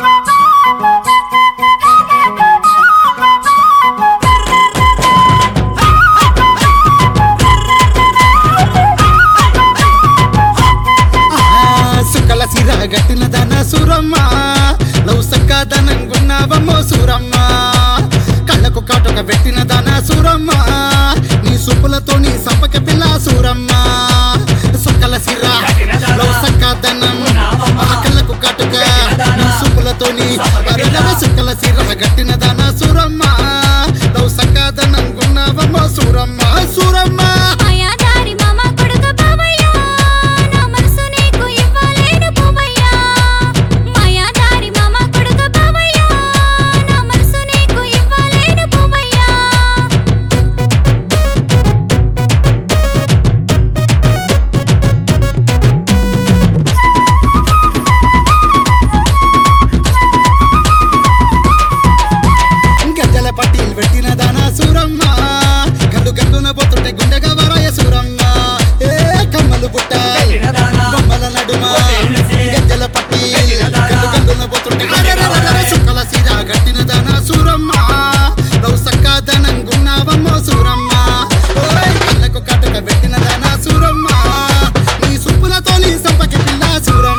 గట్టిన దాన సూరమ్మ లవ్ సక్కదనంగున్నావమ్మో సూరమ్మ కళ్ళకు కాటుక పెట్టిన దాన సూరమ్మ నీ సూపులతో నీ సంపక పిల్ల సూరమ్మ సుక్కల సిర లవ్ సక్కదనం కళ్ళకు కాటుక నీ సూపులతో నీ సుక్కల సిర గట్టిన దాన సూరమ్మ లవ్ సక్కదనంగున్నావమ్మో సూరమ్మ సూరమ్మ పట్టీలు పెట్టిన దాన సూరమ్మ గండు గండున పోతుంటే గుండెగా వరాయ సూరమ్మ ఏ కమ్మలు బుట్ట బొమ్మల నడుమ గజ్జల పట్టి గండు గండున పోతుంటే సుక్కల సీర గట్టిన దాన సూరమ్మ లవ్ సక్కదనంగున్నావమ్మో సూరమ్మ కళ్ళకు కట్టుక పెట్టిన దాన సూరమ్మ నీ సుప్పులతో నీ సంపకి పిల్ల సూరమ్మ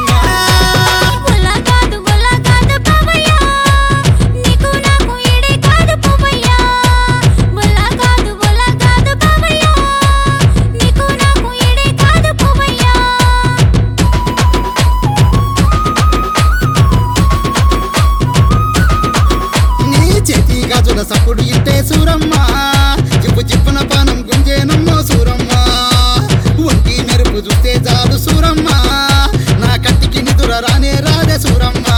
గాజుల సప్పుడు ఇంటే సూరమ్మ జిప్పు జిప్పున పానం గుంజేనమ్మో సూరమ్మ ఒంటి మెరుపు చూస్తే చాలు సూరమ్మ నా కట్టికి నిదుర రానే రాదే సూరమ్మ